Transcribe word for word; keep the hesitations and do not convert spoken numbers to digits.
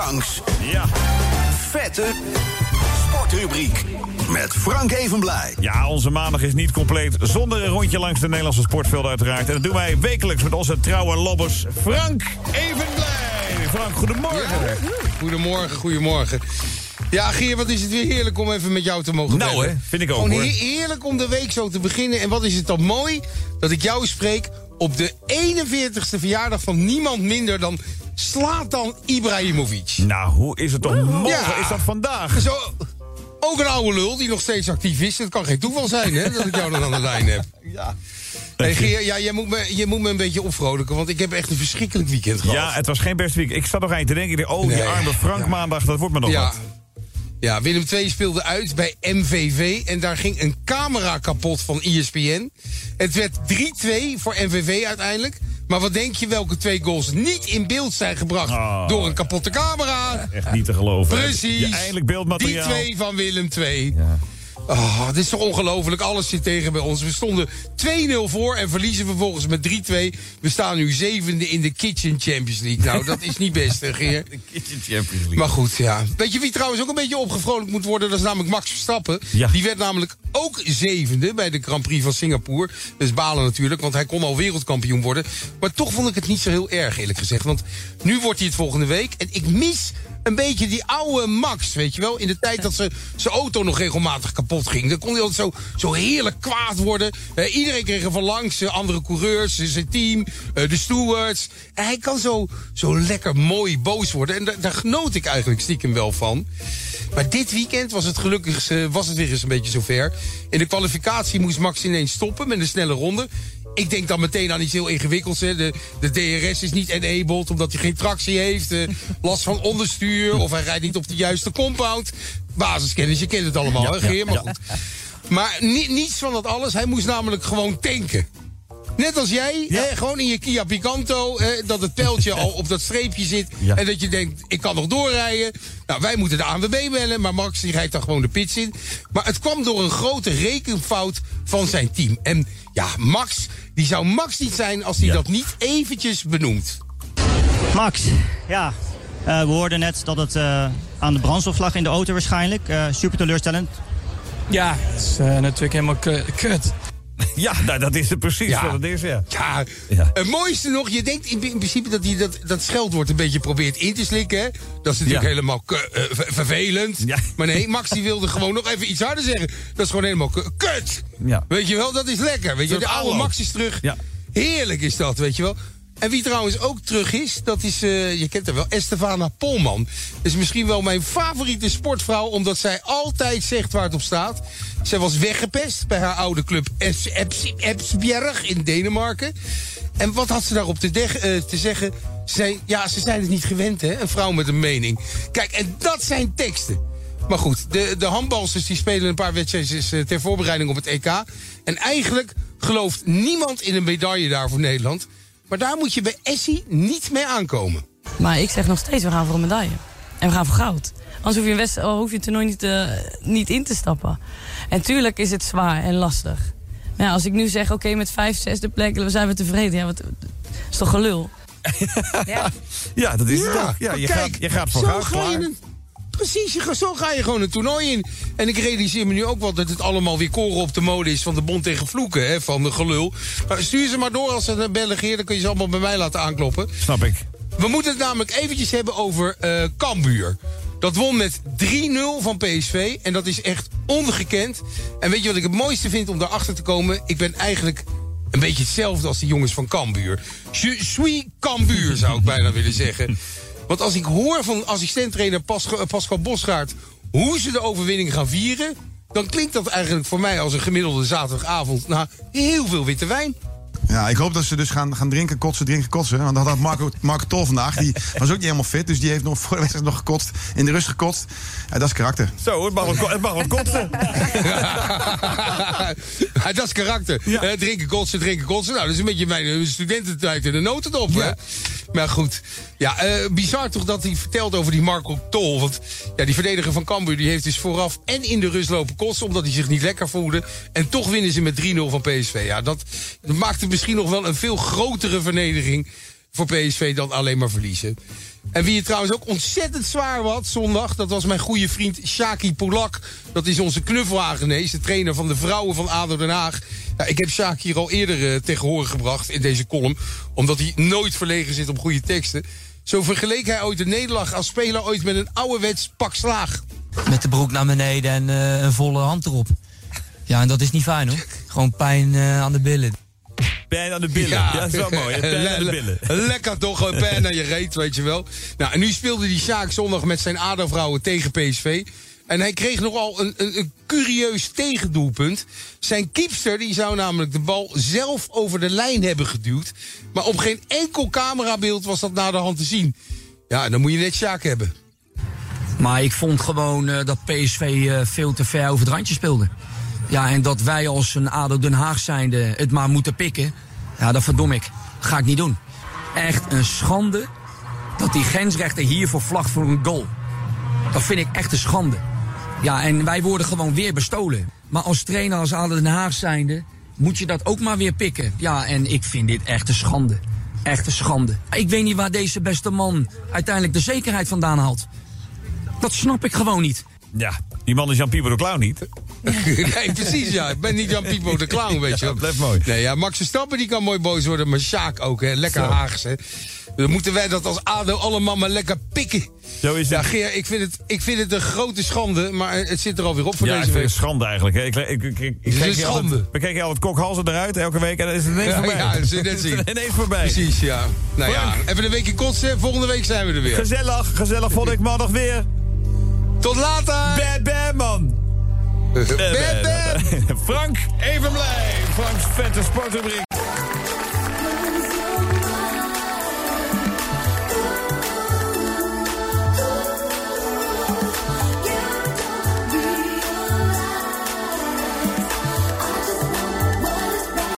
langs. Ja. Vette sportrubriek met Frank Evenblij. Ja, onze maandag is niet compleet zonder een rondje langs de Nederlandse sportvelden uiteraard. En dat doen wij wekelijks met onze trouwe lobbers Frank Evenblij. Frank, goedemorgen. Ja, goedemorgen, goedemorgen. Ja, Geer, wat is het weer heerlijk om even met jou te mogen Nou bellen. hè, vind ik ook Gewoon hoor. he- heerlijk om de week zo te beginnen. En wat is het dan mooi dat ik jou spreek op de eenenveertigste verjaardag van niemand minder dan Zlatan Ibrahimovic. Nou, hoe is het toch morgen? Ja. Is dat vandaag? Zo, ook een oude lul die nog steeds actief is. Dat kan geen toeval zijn, hè, dat ik jou dan aan de lijn heb. Ja. Hey, Geer, ja, jij, moet me, jij moet me een beetje opvrolijken, want ik heb echt een verschrikkelijk weekend gehad. Ja, het was geen best week. Ik zat nog aan je te denken, oh, die Nee. arme Frank Ja. maandag, dat wordt me nog Ja. wat. Ja, Willem twee speelde uit bij M V V en daar ging een camera kapot van E S P N. Het werd drie twee voor M V V uiteindelijk. Maar wat denk je welke twee goals niet in beeld zijn gebracht Oh. door een kapotte camera? Echt niet te geloven. Precies. Ja, eindelijk beeldmateriaal. Die twee van Willem twee. Ja. Oh, dit is toch ongelooflijk. Alles zit tegen bij ons. We stonden twee nul voor en verliezen vervolgens met drie twee. We staan nu zevende in de Kitchen Champions League. Nou, dat is niet best, hè, Geer? De Kitchen Champions League. Maar goed, ja. Weet je wie trouwens ook een beetje opgevrolijkt moet worden? Dat is namelijk Max Verstappen. Ja. Die werd namelijk ook zevende bij de Grand Prix van Singapore. Dat is balen natuurlijk, want hij kon al wereldkampioen worden. Maar toch vond ik het niet zo heel erg, eerlijk gezegd. Want nu wordt hij het volgende week. En ik mis een beetje die oude Max, weet je wel. In de tijd dat ze, zijn auto nog regelmatig kapot ging. Dan kon hij altijd zo, zo heerlijk kwaad worden. Uh, iedereen kreeg er van langs. Uh, andere coureurs, uh, zijn team, uh, de stewards. En hij kan zo, zo lekker mooi boos worden. En da- daar genoot ik eigenlijk stiekem wel van. Maar dit weekend was het gelukkig uh, was het weer eens een beetje zover. In de kwalificatie moest Max ineens stoppen met een snelle ronde. Ik denk dan meteen aan iets heel ingewikkelds. Hè. De, de D R S is niet enabled omdat hij geen tractie heeft. Uh, last van onderstuur of hij rijdt niet op de juiste compound. Basiskennis, je kent het allemaal, Ja, hè, Geer? ja, Maar ja. goed. Maar ni- niets van dat alles. Hij moest namelijk gewoon tanken. Net als jij, Ja. hè, gewoon in je Kia Picanto, hè, dat het pijltje al op dat streepje zit. Ja. En dat je denkt, ik kan nog doorrijden. Nou, wij moeten de A N W B bellen, maar Max die rijdt dan gewoon de pits in. Maar het kwam door een grote rekenfout van zijn team. En ja, Max, die zou Max niet zijn als hij Ja. dat niet eventjes benoemt. Max, ja, uh, we hoorden net dat het uh, aan de brandstof lag in de auto waarschijnlijk. Uh, super teleurstellend. Ja, het is uh, natuurlijk helemaal k- kut. Ja, nou, dat is het precies Ja. wat het is, ja. Ja, Ja. het mooiste nog, je denkt in, in principe dat hij dat, dat scheldwoord een beetje probeert in te slikken. Hè? Dat is natuurlijk Ja. helemaal k- uh, ver- vervelend. Ja. Maar nee, Max die wilde gewoon nog even iets harder zeggen. Dat is gewoon helemaal k- kut. Ja. Weet je wel, dat is lekker. Weet je, Soort de oude aanloop. Max is terug. Ja. Heerlijk is dat, weet je wel. En wie trouwens ook terug is, dat is, uh, je kent haar wel, Estefana Polman. Dat is misschien wel mijn favoriete sportvrouw, omdat zij altijd zegt waar het op staat. Zij was weggepest bij haar oude club Es- Eps- Esbjerg in Denemarken. En wat had ze daarop te, deg- uh, te zeggen? Zij, ja, ze zijn het niet gewend, hè, een vrouw met een mening. Kijk, en dat zijn teksten. Maar goed, de, de handbalsters die spelen een paar wedstrijdjes uh, ter voorbereiding op het E K. En eigenlijk gelooft niemand in een medaille daar voor Nederland. Maar daar moet je bij Essie niet mee aankomen. Maar ik zeg nog steeds, we gaan voor een medaille. En we gaan voor goud. Anders hoef je, een wedst- oh, hoef je het toernooi niet, uh, niet in te stappen. En tuurlijk is het zwaar en lastig. Maar ja, als ik nu zeg, oké, okay, met vijf, zesde plek zijn we tevreden. Ja, wat, dat is toch gelul? Ja, ja dat is het Ja, toch. Ja, maar je, kijk, gaat, je gaat voor zo goud, ga je klaar. een- Precies, je, ga- zo ga je gewoon een toernooi in. En ik realiseer me nu ook wel dat het allemaal weer koren op de mode is van de bond tegen vloeken, hè, van de gelul. Maar stuur ze maar door als ze naar bellen, Geer, dan kun je ze allemaal bij mij laten aankloppen. Snap ik. We moeten het namelijk eventjes hebben over uh, Cambuur. Dat won met drie nul van P S V en dat is echt ongekend. En weet je wat ik het mooiste vind om daarachter te komen? Ik ben eigenlijk een beetje hetzelfde als die jongens van Cambuur. Je suis Cambuur, zou ik bijna willen zeggen. Want als ik hoor van assistenttrainer Pascal, Pascal Bosgaard hoe ze de overwinning gaan vieren, dan klinkt dat eigenlijk voor mij als een gemiddelde zaterdagavond na heel veel witte wijn. Ja, ik hoop dat ze dus gaan, gaan drinken, kotsen, drinken, kotsen. Want dat had Marco, Marco Tol vandaag. Die was ook niet helemaal fit, dus die heeft nog voor de wedstrijd nog gekotst. In de rust gekotst. Ja, dat is karakter. Zo, het mag wat, ko- het mag wat kotsen. Ja, dat is karakter. Ja. Eh, drinken, kotsen, drinken, kotsen. Nou, dat is een beetje mijn eh, studententijd in de notendop. Ja. Hè? Maar goed. Ja, eh, bizar toch dat hij vertelt over die Marco Tol. Want ja, die verdediger van Cambuur die heeft dus vooraf en in de rust lopen kotsen, omdat hij zich niet lekker voelde. En toch winnen ze met drie nul van P S V. Ja, dat, dat maakt het misschien nog wel een veel grotere vernedering voor P S V dan alleen maar verliezen. En wie het trouwens ook ontzettend zwaar had zondag, dat was mijn goede vriend Shaki Polak. Dat is onze knuffelhagenees, de trainer van de vrouwen van A D O Den Haag. Ja, ik heb Shaki hier al eerder uh, tegen horen gebracht in deze column, omdat hij nooit verlegen zit op goede teksten. Zo vergeleek hij ooit de nederlaag als speler ooit met een ouderwets pak slaag. Met de broek naar beneden en uh, een volle hand erop. Ja, en dat is niet fijn hoor. Gewoon pijn uh, aan de billen. Pijn aan de billen, ja, ja dat is wel mooi. Hè? Pijn aan de billen. Lekker toch, gewoon pijn aan je reet, weet je wel. Nou, en nu speelde die Sjaak zondag met zijn A D O-vrouwen tegen P S V. En hij kreeg nogal een, een, een curieus tegendoelpunt. Zijn keepster die zou namelijk de bal zelf over de lijn hebben geduwd. Maar op geen enkel camerabeeld was dat naar de hand te zien. Ja, dan moet je net Sjaak hebben. Maar ik vond gewoon uh, dat P S V uh, veel te ver over het randje speelde. Ja, en dat wij als een A D O Den Haag zijnde het maar moeten pikken. Ja, dat verdom ik. Dat ga ik niet doen. Echt een schande dat die grensrechter hiervoor vlagt voor een goal. Dat vind ik echt een schande. Ja, en wij worden gewoon weer bestolen. Maar als trainer, als A D O Den Haag zijnde, moet je dat ook maar weer pikken. Ja, en ik vind dit echt een schande. Echt een schande. Ik weet niet waar deze beste man uiteindelijk de zekerheid vandaan haalt. Dat snap ik gewoon niet. Ja, die man is Jan Pieper de Clown niet. Nee, precies, ja. Ik ben niet Jan Pieper de Clown, weet je wel. Ja, blijft mooi. Nee, ja, Max Verstappen die kan mooi boos worden, maar Sjaak ook, hè. Lekker Haags, hè. Dan moeten wij dat als A D O allemaal maar lekker pikken. Zo is het. Ja, Geer, ik vind het, ik vind het een grote schande, maar het zit er alweer op voor ja, deze ik week. vind het schande eigenlijk. Hè. Ik, ik, ik, ik, ik het is een schande. schande. We kijken altijd kokhalzen eruit elke week en dan is het ineens Ja, voorbij. ja, dat zul je net zien. ineens voorbij. Precies, ja. Nou ja, Frank. even een weekje kotsen, volgende week zijn we er weer. Gezellig, gezellig vond ik maandag weer. Tot later! Bad bad man. Bad bad! Frank Evenblij. Franks vette sportrubriek.